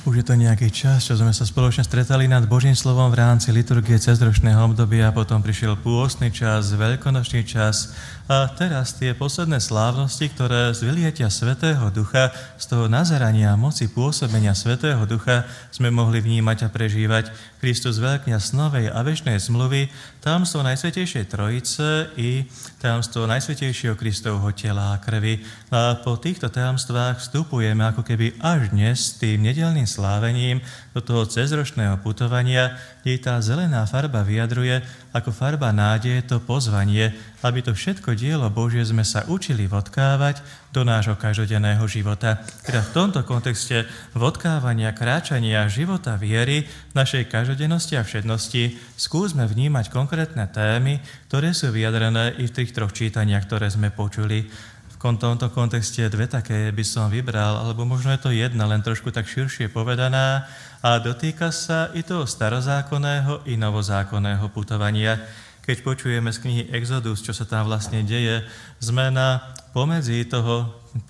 Už je to nejaký čas, čo sme sa spoločne stretali nad Božím slovom v rámci liturgie cezročného obdobia, potom prišiel pôstny čas, veľkonočný čas a teraz tie posledné slávnosti, ktoré z vylietia Svätého Ducha, z toho nazerania moci pôsobenia Svätého Ducha sme mohli vnímať a prežívať. Kristus veľkňaz novej a večnej zmluvy, tajomstvo Najsvätejšej Trojice i tajomstvo Najsvätejšieho Kristovho tela a krvi. A po týchto tajomstvách vstupujeme ako keby až dnes tým nedeľným slávením do toho cezročného putovania, kde tá zelená farba vyjadruje ako farba nádeje to pozvanie, aby to všetko dielo Božie sme sa učili vodkávať do nášho každodenného života. Teda v tomto kontexte vodkávania, kráčania života viery v našej každodennosti a všednosti skúsme vnímať konkrétne témy, ktoré sú vyjadrené i v tých troch čítaniach, ktoré sme počuli. V tomto kontexte dve také by som vybral, alebo možno je to jedna, len trošku tak širšie povedaná a dotýka sa i toho starozákonného i novozákonného putovania. Keď počujeme z knihy Exodus, čo sa tam vlastne deje, zmena pomedzi toho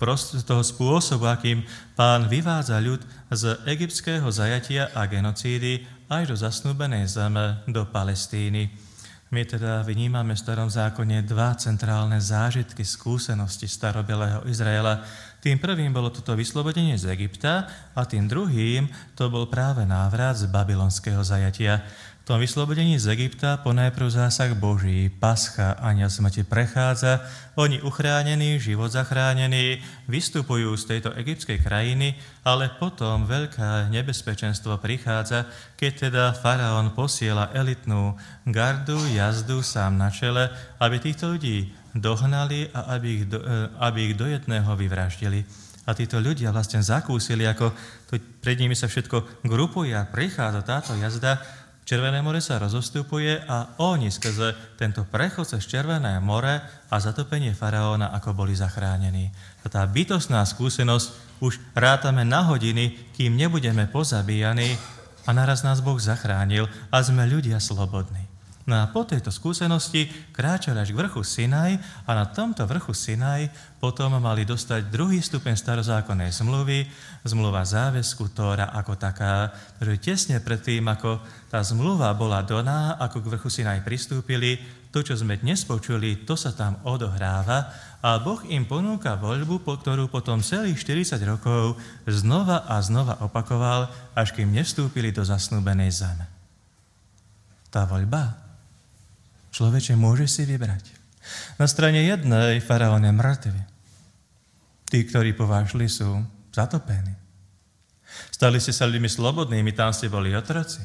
spôsobu, akým Pán vyvádza ľud z egyptského zajatia a genocídy až do zasnúbenej zeme, do Palestíny. My teda vnímame v Starom zákone dva centrálne zážitky, skúsenosti starobelého Izraela. Tým prvým bolo toto vyslobodenie z Egypta a tým druhým to bol práve návrat z babylonského zajatia. V tom vyslobodení z Egypta ponajprv zásah Boží, pascha, anjel smrti prechádza, oni uchránení, život zachránený, vystupujú z tejto egyptskej krajiny, ale potom veľké nebezpečenstvo prichádza, keď teda faraón posiela elitnú gardu, jazdu sám na čele, aby týchto ľudí dohnali a aby ich do jedného vyvraždili. A títo ľudia vlastne zakúsili, ako pred nimi sa všetko grupuje a prichádza táto jazda. Červené more sa rozostupuje a oni skrze tento prechod cez Červené more a zatopenie faraóna ako boli zachránení. A tá bytostná skúsenosť už rátame na hodiny, kým nebudeme pozabíjani a naraz nás Boh zachránil a sme ľudia slobodní. No a po tejto skúsenosti kráčali až k vrchu Sinaj a na tomto vrchu Sinaj potom mali dostať druhý stupeň starozákonnej zmluvy, zmluva záväzku Tóra ako taká, že tesne predtým, ako tá zmluva bola daná, ako k vrchu Sinaj pristúpili, to, čo sme dnes počuli, to sa tam odohráva a Boh im ponúka voľbu, ktorú potom celých 40 rokov znova a znova opakoval, až kým nevstúpili do zasnúbenej zeme. Tá voľba. Človeče, môže si vybrať. Na strane jednej faraón je mŕtvy. Tí, ktorí povážili, sú zatopení. Stali ste sa ľuďmi slobodnými, tam ste boli otroci.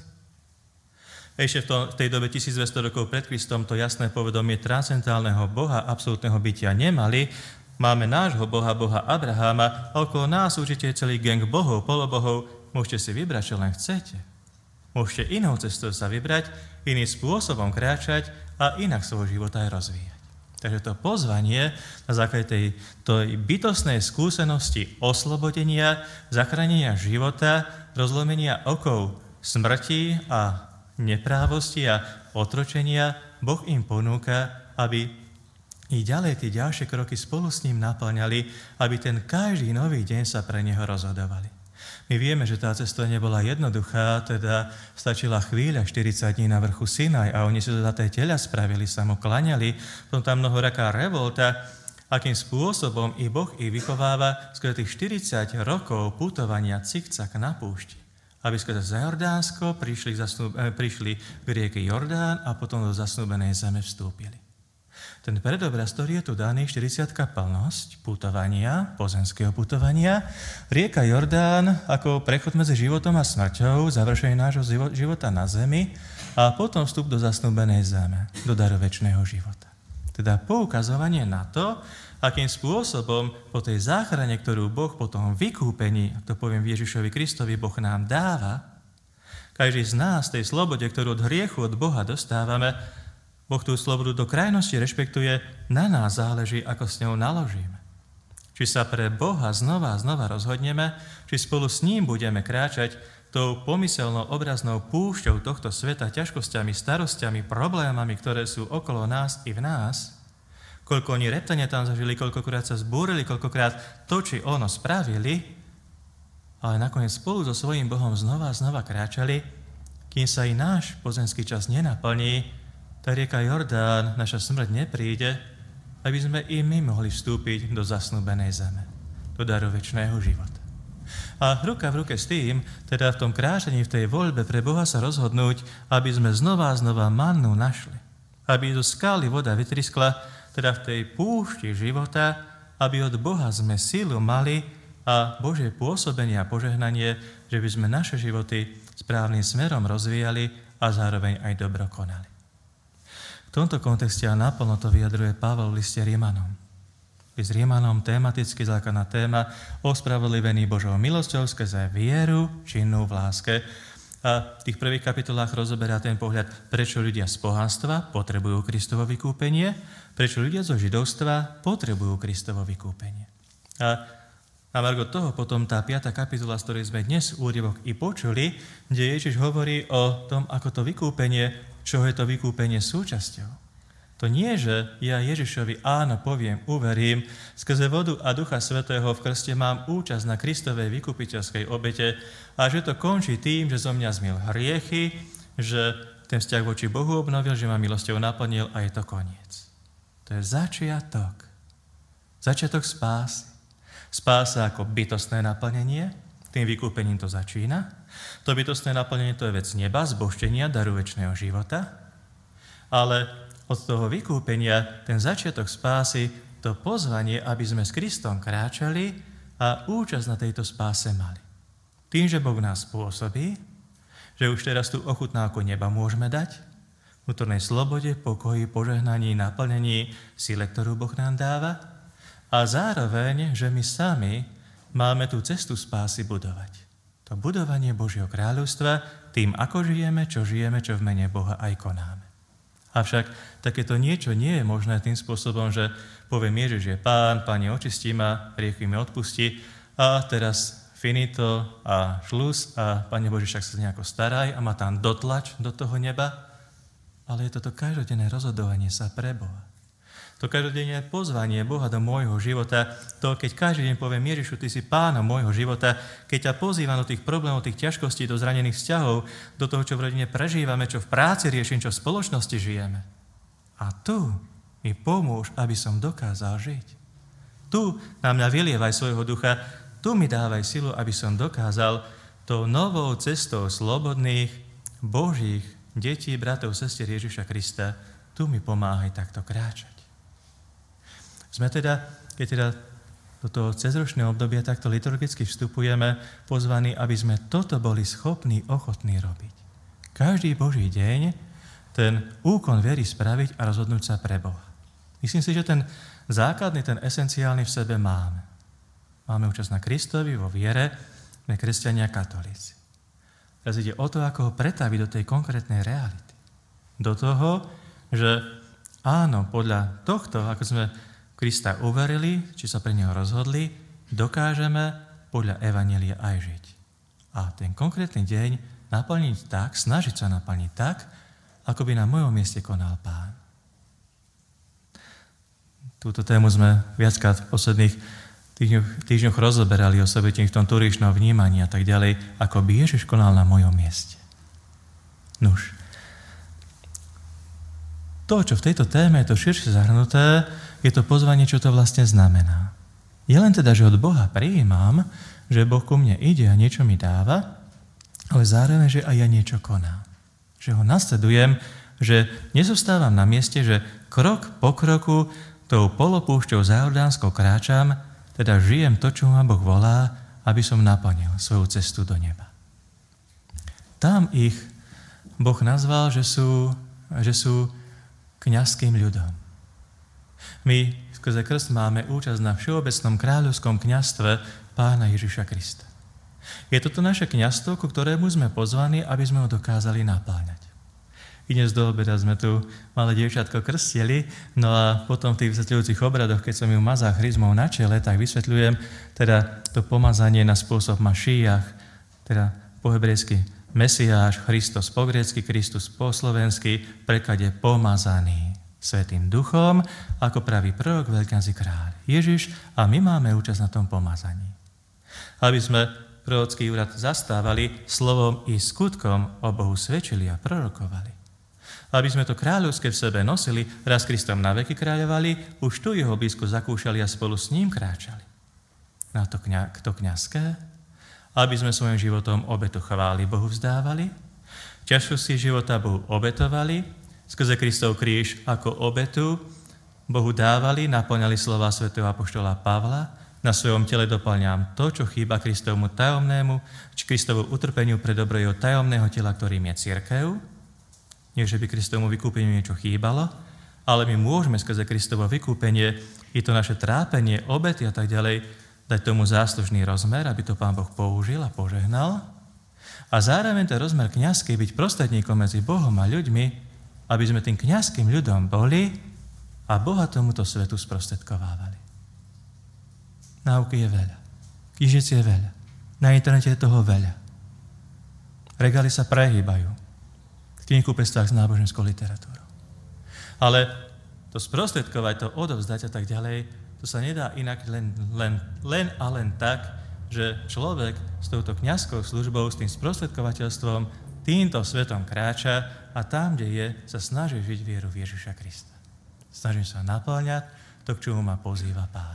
Ešte v tej dobe 1200 rokov pred Kristom to jasné povedomie transcendentálneho Boha, absolútneho bytia nemali. Máme nášho Boha, Boha Abraháma a okolo nás určite je celý gang bohov, polobohov. Môžete si vybrať, čo len chcete. Môžete inou cestou sa vybrať, iným spôsobom kráčať a inak svoj život aj rozvíjať. Takže to pozvanie na základe tej bytostnej skúsenosti oslobodenia, zachránenia života, rozlomenia okov smrti a neprávosti a otročenia, Boh im ponúka, aby i ďalej tie ďalšie kroky spolu s ním naplňali, aby ten každý nový deň sa pre neho rozhodovali. My vieme, že tá cesta nebola jednoduchá, teda stačila chvíľa, 40 dní na vrchu Sinaj a oni si za tie teľa spravili, sa mu klaňali, potom tam mnohoraká revolta, akým spôsobom i Boh ich vychováva skrze tých 40 rokov putovania cikcak na púšti, aby skrze za Jordánsko prišli k rieke Jordán a potom do zasnúbenej zeme vstúpili. Ten predobraz, ktorý je tu daný, 40-ka plnosť putovania, pozemského putovania, rieka Jordán ako prechod medzi životom a smrťou, završenie nášho života na zemi a potom vstup do zasnúbenej zeme, do daru večného života. Teda poukazovanie na to, akým spôsobom po tej záchrane, ktorú Boh po tom vykúpení, ak to poviem Ježišovi Kristovi, Boh nám dáva, každý z nás tej slobode, ktorú od hriechu, od Boha dostávame, Boh tú slobodu do krajnosti rešpektuje, na nás záleží, ako s ňou naložíme. Či sa pre Boha znova a znova rozhodneme, či spolu s ním budeme kráčať tou pomyselnou obraznou púšťou tohto sveta, ťažkosťami, starostiami, problémami, ktoré sú okolo nás i v nás. Koľko oni reptania tam zažili, koľkokrát sa zbúrili, koľkokrát to, či ono spravili, ale nakoniec spolu so svojím Bohom znova a znova kráčali, kým sa i náš pozemský čas nenaplní, tá rieka Jordán, naša smrť nepríde, aby sme i my mohli vstúpiť do zasnúbenej zeme, do daru večného života. A ruka v ruke s tým, teda v tom kráčaní, v tej voľbe pre Boha sa rozhodnúť, aby sme znova a znova mannu našli. Aby do skály voda vytriskla, teda v tej púšti života, aby od Boha sme silu mali a Božie pôsobenie a požehnanie, že by sme naše životy správnym smerom rozvíjali a zároveň aj dobro konali. V tomto kontexte a naplno to vyjadruje Pavol v liste Rímanom. List Rímanom tematicky základná téma ospravodlivený Božou milosťou skrze vieru činnú v láske. A v tých prvých kapitolách rozoberá ten pohľad, prečo ľudia z pohanstva potrebujú Kristovo vykúpenie, prečo ľudia zo židovstva potrebujú Kristovo vykúpenie. A na margo toho potom tá 5. kapitola, z ktorej sme dnes úryvok i počuli, kde Ježiš hovorí o tom, ako to vykúpenie, čo je to vykúpenie súčasťou. To nie, že ja Ježišovi áno poviem, uverím, skrze vodu a Ducha Svätého v krste mám účasť na Kristovej vykupiteľskej obete a že to končí tým, že zo mňa zmil hriechy, že ten vzťah voči Bohu obnovil, že ma milosťou naplnil a je to koniec. To je začiatok. Začiatok spásy. Spása ako bytostné naplnenie, tým vykúpením to začína. To bytostné naplnenie to je vec neba, zbožtenia, daru večného života, ale od toho vykúpenia, ten začiatok spásy, to pozvanie, aby sme s Kristom kráčali a účasť na tejto spáse mali. Tým, že Boh nás pôsobí, že už teraz tú ochutnávku neba môžeme dať, vnútornej slobode, pokoji, požehnaní, naplnení, sile, ktorú Boh nám dáva, a zároveň, že my sami máme tú cestu spásy budovať. To budovanie Božieho kráľovstva tým, ako žijeme, čo v mene Boha aj konáme. Avšak takéto niečo nie je možné tým spôsobom, že poviem Ježiš je Pán, Pane, očistí ma, hriechy mi odpustí a teraz finito a šlus a Pane Bože, však sa nejako staraj a ma tam dotlač do toho neba. Ale je toto každodenné rozhodovanie sa pre Boha. To každodenné pozvanie Boha do môjho života, to keď každý deň poviem Ježišu, Ty si Pánom môjho života, keď ťa pozývam do tých problémov, tých ťažkostí, do zranených vzťahov, do toho, čo v rodine prežívame, čo v práci riešim, čo v spoločnosti žijeme. A tu mi pomôž, aby som dokázal žiť. Tu na mňa vylievaj svojho ducha, tu mi dávaj silu, aby som dokázal tou novou cestou slobodných, Božích detí, bratov, sestier Ježiša Krista, tu mi pomáhaj takto kráčať. Sme teda, keď teda do toho cezročného obdobia takto liturgicky vstupujeme, pozvaní, aby sme toto boli schopní, ochotní robiť. Každý Boží deň ten úkon viery spraviť a rozhodnúť sa pre Boha. Myslím si, že ten základný, ten esenciálny v sebe máme. Máme účasť na Kristovi vo viere, sme kresťania katolíci. Teraz ide o to, ako ho pretaviť do tej konkrétnej reality. Do toho, že áno, podľa tohto, ako sme Krista uverili, či sa pre neho rozhodli, dokážeme podľa evanjelia aj žiť. A ten konkrétny deň naplniť tak, snažiť sa naplniť tak, ako by na mojom mieste konal Pán. Túto tému sme viackrát v posledných týždňoch rozoberali o sebe v tom turičnom vnímaní a tak ďalej, ako by Ježiš konal na mojom mieste. Nuž. To, čo v tejto téme je to širšie zahrnuté, je to pozvanie, čo to vlastne znamená. Je len teda, že od Boha prijímam, že Boh ku mne ide a niečo mi dáva, ale zároveň, že aj ja niečo konám. Že ho nasledujem, že nezostávam na mieste, že krok po kroku tou polopúšťou za Jordánskou kráčam, teda žijem to, čo ma Boh volá, aby som naplnil svoju cestu do neba. Tam ich Boh nazval, že sú kňazským ľudom. My skrze krst máme účasť na všeobecnom kráľovskom kňazstve Pána Ježiša Krista. Je toto naše kňazstvo, ku ktorému sme pozvaní, aby sme ho dokázali napáňať. I dnes do obeda sme tu malé dievčatko krstili, no a potom v tých vysvetľujúcich obradoch, keď som ju mazal chryzmou na čele, tak vysvetľujem teda to pomazanie na spôsob Mašíjach, teda po hebrejsky Mesiáš, Christos po grécky, Kristus po slovensky, v preklade pomazaný Svätým Duchom, ako praví prorok, veľkňaz i kráľ Ježiš, a my máme účasť na tom pomazaní. Aby sme prorocký úrad zastávali, slovom i skutkom o Bohu svedčili a prorokovali. Aby sme to kráľovské v sebe nosili, raz Kristom na veky kráľovali, už tu jeho blízko zakúšali a spolu s ním kráčali. Na to kňazské? Aby sme svojim životom obetu chvály Bohu vzdávali, ťažkosti života Bohu obetovali, skrze Kristov kríž ako obetu Bohu dávali, naplňali slova svätého apoštola Pavla, na svojom tele doplňam to, čo chýba Kristovmu tajomnému, či Kristovu utrpeniu pre dobro jeho tajomného tela, ktorým je cirkev. Nie, že by Kristovmu vykúpeniu niečo chýbalo, ale my môžeme skrze Kristovo vykúpenie i to naše trápenie, obety a tak ďalej dať tomu záslužný rozmer, aby to Pán Boh použil a požehnal. A zároveň ten rozmer kňazský byť prostredníkom medzi Bohom a ľuďmi, aby sme tým kňazským ľuďom boli a Boha tomuto svetu sprostredkovávali. Náuky je veľa. Knižnic je veľa. Na internete je toho veľa. Regály sa prehýbajú. V knihkupectvách s náboženskou literatúrou. Ale to sprostredkovať, to odovzdať a tak ďalej, to sa nedá inak len tak, že človek s touto kňazskou službou, s tým sprostredkovateľstvom, týmto svetom kráča a tam, kde je, sa snaží žiť vieru v Ježiša Krista. Snažím sa naplňať to, k čomu ma pozýva Pán.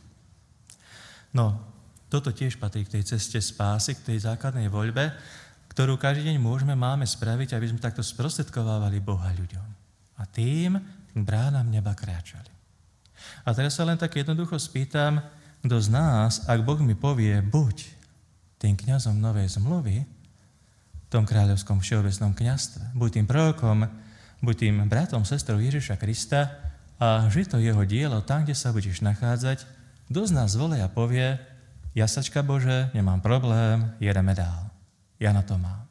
No, toto tiež patrí k tej ceste spásy, k tej základnej voľbe, ktorú každý deň máme spraviť, aby sme takto sprostredkovávali Boha ľuďom. A tým bránam neba kráčali. A teraz sa len tak jednoducho spýtam, kto z nás, ak Boh mi povie, buď tým kňazom novej zmluvy, v tom kráľovskom všeobecnom kňazstve, buď tým prorokom, buď tým bratom, sestrou Ježiša Krista a žiť to jeho dielo tam, kde sa budeš nachádzať, kto z nás zvolí a povie, jasačka Bože, nemám problém, jedeme dál. Ja na to mám.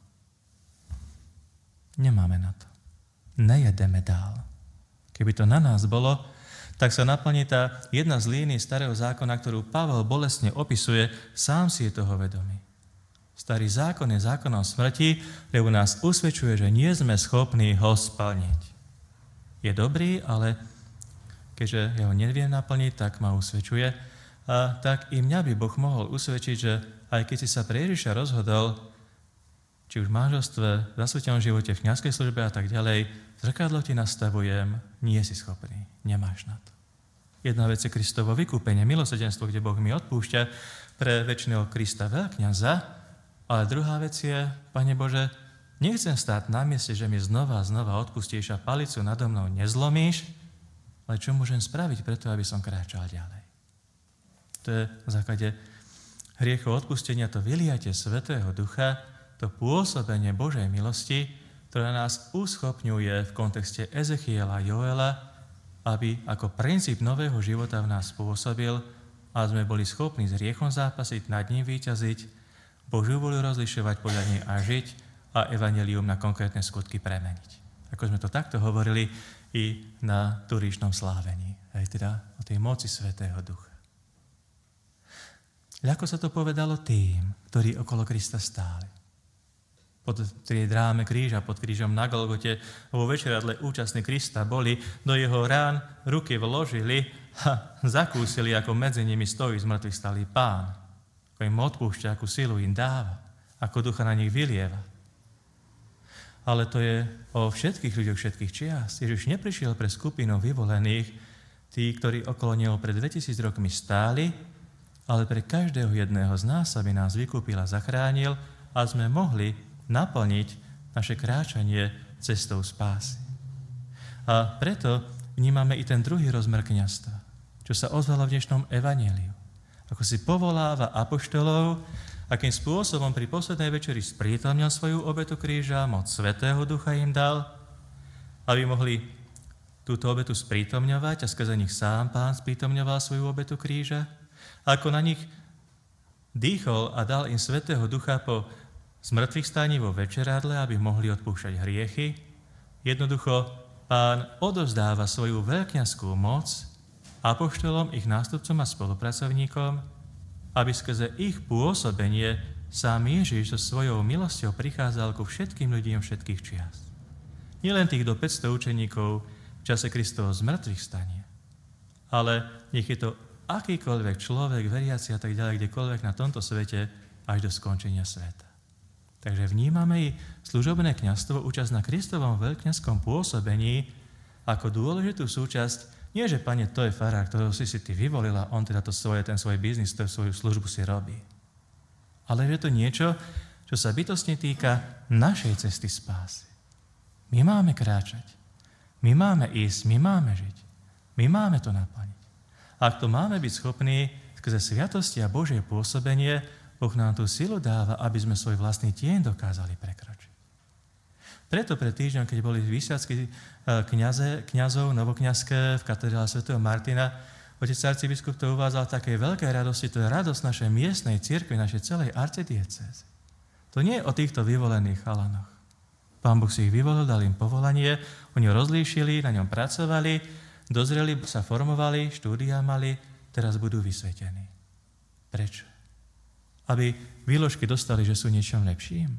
Nemáme na to. Nejedeme dál. Keby to na nás bolo, tak sa naplní tá jedna z línií starého zákona, ktorú Pavel bolestne opisuje, sám si je toho vedomý. Starý zákon je zákonom smrti, lebo nás usvedčuje, že nie sme schopní ho splniť. Je dobrý, ale keďže ja ho neviem naplniť, tak ma usvedčuje. A tak i mňa by Boh mohol usvedčiť, že aj keď si sa pre Ježiša rozhodol, či už v manželstve, v zasvetenom živote, v kňazskej službe a tak ďalej, zrkadlo ti nastavujem, nie si schopný, nemáš na to. Jedna vec je Kristovo vykúpenie, milosrdenstvo, kde Boh mi odpúšťa pre večného Krista veľkňaza, ale druhá vec je, Pane Bože, nechcem stáť na mieste, že mi znova a znova odpustíš a palicu nado mnou nezlomíš, ale čo môžem spraviť preto, aby som kráčal ďalej. To je v základe hriechov odpustenia, to vyliatie Svätého Ducha, to pôsobenie Božej milosti, ktoré nás uschopňuje v kontexte Ezechiela a Joela, aby ako princíp nového života v nás pôsobil a sme boli schopní s hriechom zápasiť, nad ním víťaziť, Božiu voľu rozlišovať podľa nej a žiť a evanjelium na konkrétne skutky premeniť. Ako sme to takto hovorili i na turíčnom slávení, aj teda o tej moci Svätého Ducha. Ľako sa to povedalo tým, ktorí okolo Krista stáli. Pod tej dráme kríža, pod krížom na Golgote, vo večeradle účastní Krista boli, do jeho rán ruky vložili a zakúsili, ako medzi nimi stojí z mŕtvych stalý Pán. Ako im odpúšťa, akú silu im dáva, ako ducha na nich vylieva. Ale to je o všetkých ľuďoch všetkých čias. Ježiš neprišiel pre skupinu vyvolených, tí, ktorí okolo neho pred 2000 rokmi stáli, ale pre každého jedného z nás, aby nás vykúpil a zachránil a sme mohli naplniť naše kráčanie cestou spásy. A preto vnímame i ten druhý rozmer kňazstva, čo sa ozvalo v dnešnom evanjeliu. Ako si povoláva apoštolov, akým spôsobom pri poslednej večeri sprítomnil svoju obetu kríža, moc Svätého Ducha im dal, aby mohli túto obetu sprítomňovať a skrze nich sám Pán sprítomňoval svoju obetu kríža. A ako na nich dýchol a dal im Svätého Ducha po zmrtvých staní vo večeradle, aby mohli odpúšťať hriechy. Jednoducho Pán odovzdáva svoju veľkňazskú moc apoštolom, ich nástupcom a spolupracovníkom, aby skrze ich pôsobenie sám Ježiš so svojou milosťou prichádzal ku všetkým ľuďom všetkých čias. Nielen tých do 500 učeníkov v čase Kristovho zmrtvých stania, ale nech je to akýkoľvek človek, veriaci a tak ďalej, kdekoľvek na tomto svete, až do skončenia sveta. Takže vnímame i služobné kňazstvo, účasť na Kristovom veľkňazskom pôsobení ako dôležitú súčasť. Nie, že Pane, to je farár, ktorého si ty vyvolila, on teda ten svoj biznis, svoju službu si robí. Ale je to niečo, čo sa bytostne týka našej cesty spásy. My máme kráčať, my máme ísť, my máme žiť, my máme to naplniť. Ak to máme byť schopní skrze sviatosti a Božie pôsobenie, Boh nám tú silu dáva, aby sme svoj vlastný tieň dokázali prekročiť. Preto pred týždňom, keď boli výsviacky kňazov novokňazské v katedrále svätého Martina, otec arcibiskup to uvádzal v takej veľkej radosti, to je radosť našej miestnej cirkvi, našej celej arcidiecézy. To nie je o týchto vyvolených chalanoch. Pán Boh si ich vyvolil, dal im povolanie, oni ho rozlíšili, na ňom pracovali, dozreli, sa formovali, štúdia mali, teraz budú vysvetení. Prečo? Aby výložky dostali, že sú niečom lepším?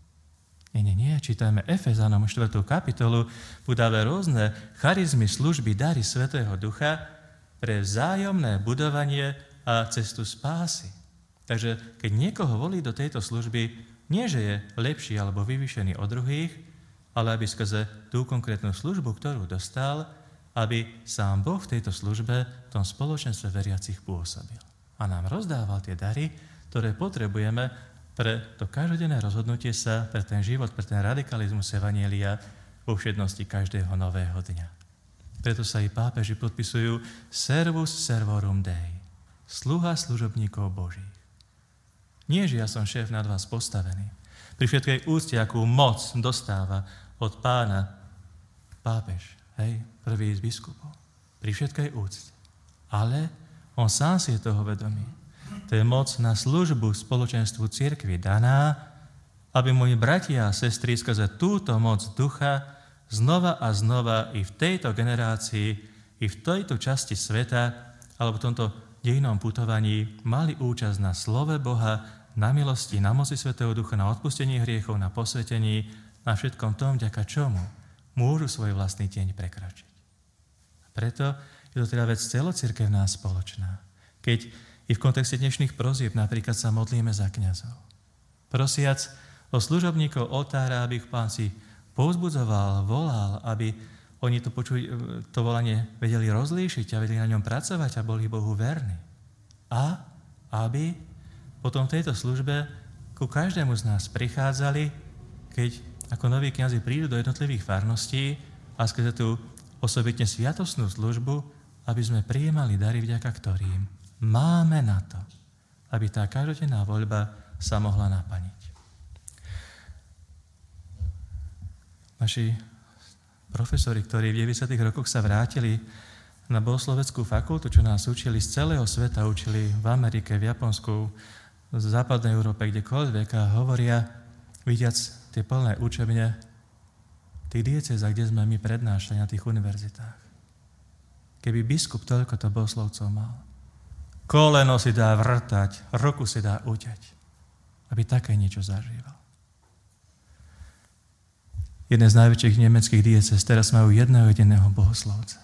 Nie. Čítajme Efezanom 4. kapitolu, podáva rôzne charizmy, služby, dary Svätého Ducha pre vzájomné budovanie a cestu spásy. Takže keď niekoho volí do tejto služby, nie, že je lepší alebo vyvýšený od druhých, ale aby skrze tú konkrétnu službu, ktorú dostal, aby sám Boh v tejto službe, v tom spoločenstve veriacich pôsobil. A nám rozdával tie dary, ktoré potrebujeme pre to každodenné rozhodnutie sa, pre ten život, pre ten radikalizmus evanjelia vo všednosti každého nového dňa. Preto sa i pápeži podpisujú servus servorum Dei, sluha služobníkov Božích. Nie, že ja som šéf nad vás postavený. Pri všetkej úcte, akú moc dostáva od pána pápež, prvý z biskupov. Pri všetkej úcte. Ale on sám si je toho vedomý. To je moc na službu spoločenstvu cirkvi daná, aby moji bratia a sestry skrze túto moc ducha znova a znova i v tejto generácii, i v tejto časti sveta, alebo v tomto dejinnom putovaní mali účasť na slove Boha, na milosti, na moci Svätého Ducha, na odpustení hriechov, na posvetení, na všetkom tom, vďaka čomu môžu svoj vlastný tieň prekročiť. Preto je to teda vec celocirkevná spoločná. Keď i v kontexte dnešných prosieb napríklad sa modlíme za kňazov. Prosiac o služobníkov oltára, aby ich Pán si povzbudzoval, volal, aby oni to volanie vedeli rozlíšiť a vedeli na ňom pracovať a boli Bohu verní. A aby potom v tejto službe ku každému z nás prichádzali, keď ako noví kňazi prídu do jednotlivých farností a skrze tú osobitne sviatostnú službu, aby sme prijímali dary, vďaka ktorým máme na to, aby tá každodenná voľba sa mohla naplniť. Naši profesori, ktorí v 90. rokoch sa vrátili na bohosloveckú fakultu, čo nás učili z celého sveta, učili v Amerike, v Japonsku, v západnej Európe, kdekoľvek a hovoria, vidiac tie plné učebne tých diecézach, kde sme my prednášali na tých univerzitách. Keby biskup toľko to bohoslovcov mal, koleno si dá vrtať, ruku si dá uťať, aby také niečo zažíval. Jeden z najväčších nemeckých diecéz teraz majú jedného jediného bohoslovca.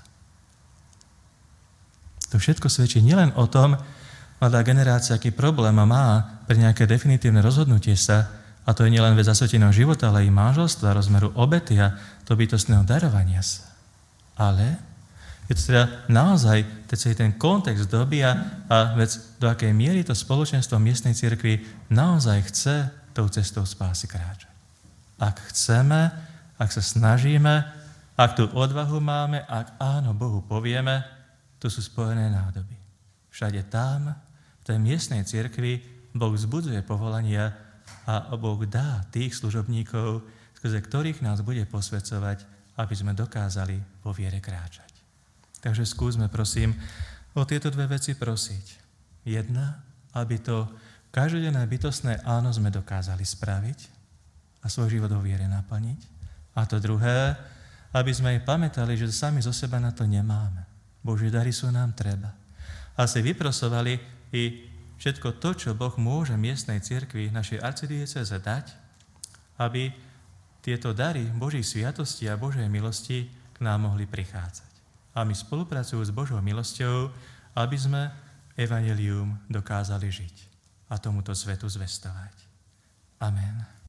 To všetko svedčí nielen o tom, mladá generácia, aký problém má pre nejaké definitívne rozhodnutie sa, a to je nielen vec zasveteného života, ale i manželstva, rozmeru obety a to bytostného darovania sa. Ale je to teda naozaj celý ten kontext doby a vec, do akej miery to spoločenstvo miestnej cirkvi naozaj chce tou cestou spásy kráčať. Ak chceme, ak sa snažíme, ak tú odvahu máme, ak áno Bohu povieme, to sú spojené nádoby. Všade tam, v tej miestnej cirkvi, Boh vzbudzuje povolania a Boh dá tých služobníkov, skrze ktorých nás bude posväcovať, aby sme dokázali vo viere kráčať. Takže skúsme, prosím, o tieto dve veci prosiť. Jedna, aby to každodenné bytostné áno sme dokázali spraviť a svoj život vo viere naplniť. A to druhé, aby sme aj pamätali, že sami zo seba na to nemáme. Božie dary sú nám treba. A si vyprosovali i všetko to, čo Boh môže miestnej cirkvi, našej arcidiecéze dať, aby tieto dary Božích sviatosti a Božej milosti k nám mohli prichádzať. A my spolupracujúc s Božou milosťou, aby sme evanjelium dokázali žiť. a tomuto svetu zvestovať. Amen.